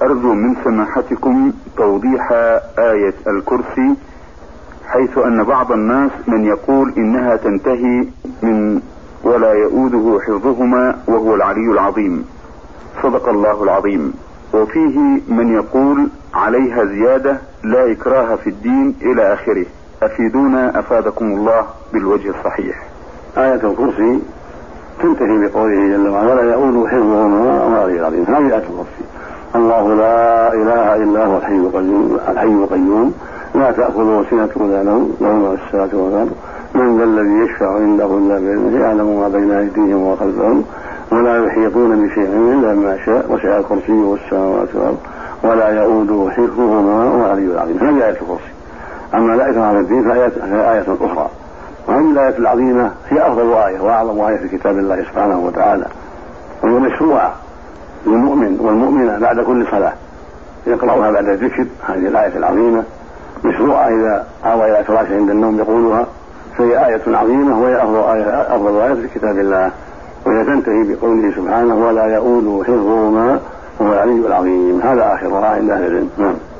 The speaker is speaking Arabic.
أرجو من سماحتكم توضيح آية الكرسي، حيث أن بعض الناس من يقول إنها تنتهي من ولا يؤوده حفظهما وهو العلي العظيم، صدق الله العظيم، وفيه من يقول عليها زيادة لا إكراه في الدين إلى آخره. أفيدونا أفادكم الله بالوجه الصحيح. آية الكرسي تنتهي بقوله جل وعلا ولا يؤوده حفظهما وهو العلي العظيم. هذه آية الكرسي. الله لا إله إلا هو الحي القيوم لا تأخذه سنة ولا نوم له ما في السماوات والأرض من ذا الذي يشفع عنده إلا بإذنه يعلم ما بين أيديهم وما خلفهم ولا يحيطون بشيء إلا ما شاء وسع كرسيه السماوات والأرض ولا يؤوده حفظهما وهو العلي العظيم. هذه آية الكرسي. أما لا إكراه في الدين فهي آية أخرى، وهذه الآية العظيمة هي أفضل آية وأعظم آية في كتاب الله سبحانه وتعالى، وهي مشروعة للمؤمن والمؤمنة بعد كل صلاة يقرأها بعد الذكر. هذه الآية العظيمة مشروعة إذا آوى إلى فراشه عند النوم يقولها، فهي آية عظيمة وهي أفضل آية في كتاب الله، وهي تنتهي بقوله سبحانه ولا يؤوده حفظهما وهو العلي العظيم. هذا آخرها عند أهل العلم.